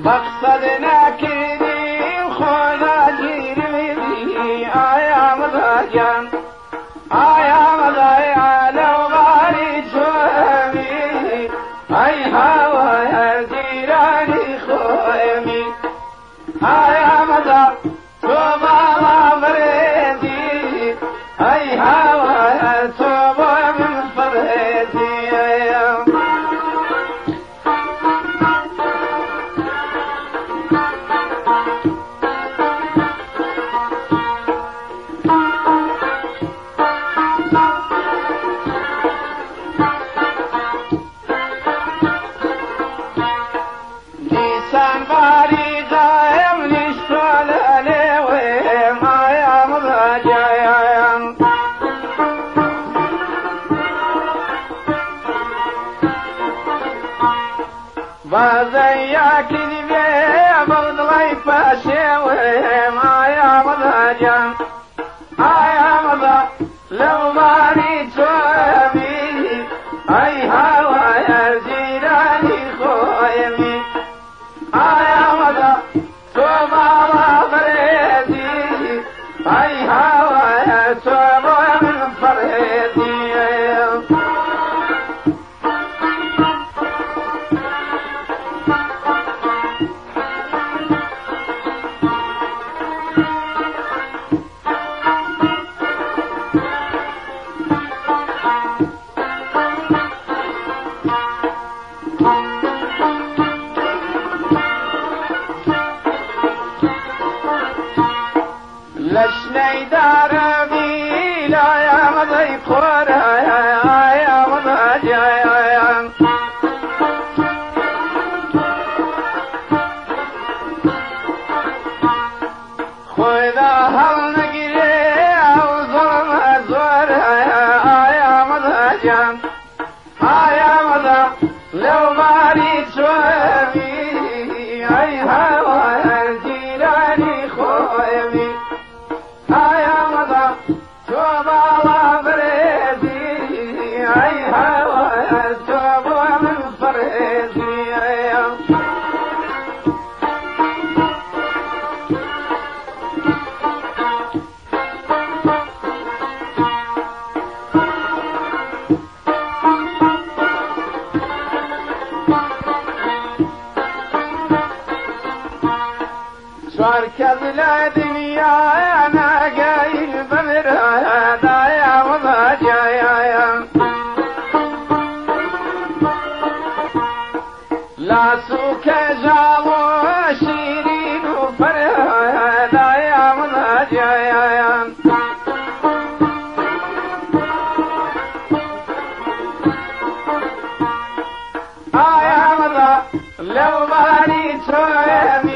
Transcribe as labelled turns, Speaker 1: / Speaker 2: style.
Speaker 1: مقصد نکردیم خدا گیری آیا مزاجم آیا مزایا لو باری چومی ای هوا دیرانی خومی آیا مزا تو بالا بریدی ای هوا تو با من فریدی Somebody I'm وزياك دبي بغض غيفة شوي ما يا مضاجم يا مضا لو ماري تومي اي هوا يا زيراني خويمي يا مضا توما ما فريدي اي هوا يا توما من فريدي لشني دارمي لا يا مضي خورا يا مضي يا خوذا هل نقري او ظلم الزور يا مضي يا مضي لو ماري شومي اي هوا جيراني خويمي يا مضى توبا وبريدي اي هوا توبا من فريدي شارك لا دنيا انا قايل بمر هذا يا مضاجع يا لا سوك جابو شيرين وفر هذا يا مضاجع يا مضا لو باني تومي